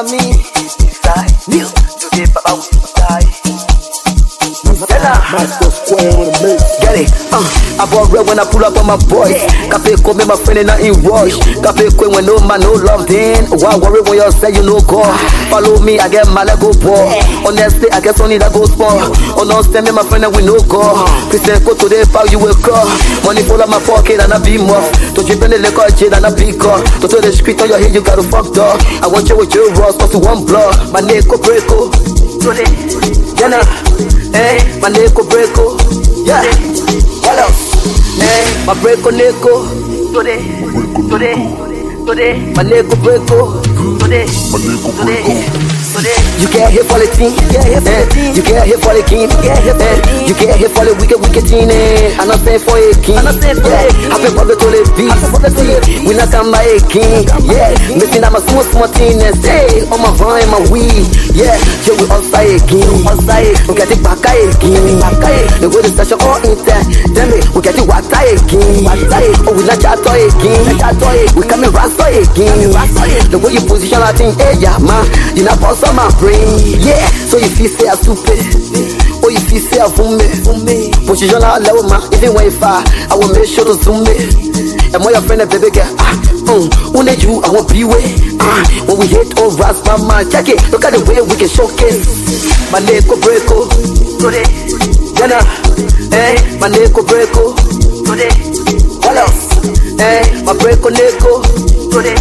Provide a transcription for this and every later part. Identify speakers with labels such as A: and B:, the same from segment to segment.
A: na me. New today, Papa we die. Get it, I bought red when I pull up on my boys. Cafe come me my friend and not in rush. Cafe queen when no man no love then. Why worry when you say you no call? Follow me, I get my go poor. Honestly, I guess only that go small. On no stand me my friend and we no call. Christian go today, power you will call. Money full of my pocket and I be more. To drip in the liquor jail and I be call. To throw the street on your head you gotta fuck dog. I want you with your Ross, to one block. My neck go break oh. Today, Jenna. Hey, my neko breako, yeah. What else? Hey, my breako neko. Today, my neko breako. Today. You can't hit for the team, you can't hit for the king, you can't hit for the wicked team. I'm not saying for a king, I've been public to the beat. We not come by a king, yeah. Missing I'm a small team and stay on my vine, my weed, yeah. You we outside again, we get it back again. The way the station all in there, damn it, we get it water again. Oh, we not chat again, we coming rasta again. The way you position, I think, hey, yeah, man, you not boss on my brain, yeah. So if you say I'm stupid, or if you say I'm me, position out level, man. Even when you far, I will make sure to zoom it. And when your friend a baby girl, when they do, I won't be way. When we hit all rats, my man, check it. Look at the way we can showcase. My neko breako, today, Jenna. Hey, my neko breako, today. What else? Hey, my breako neko, today.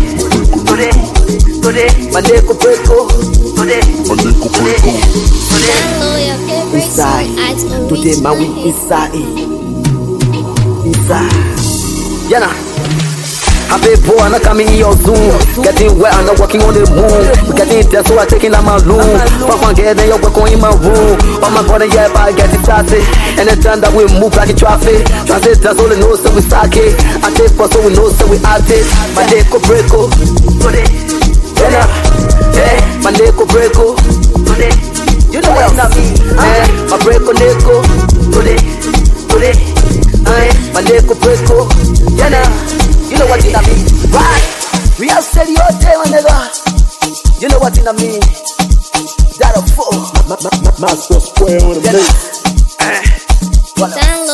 A: My neko breako, today. Inside, today my week inside. Jenna. Happy boy, I'm not coming in your Zoom. Getting wet, I'm not walking on the moon. We getting there, so I'm taking out my room. From get then you're working in my room. Oh my God, yeah, but I get it started. And the time that we move like a traffic. Transit, that's all the know, so we start it. I take for so we know, so we at it. My neko breako, today. Jenna, hey, my neko breako, today. You know what I mean? Hey, my breako neko, today. Hey, my neko breako, Jenna. You know what it I mean? Right? We have said your day, my nigga. You know what it I mean? That a fool.
B: Master Square on the mix.
A: Download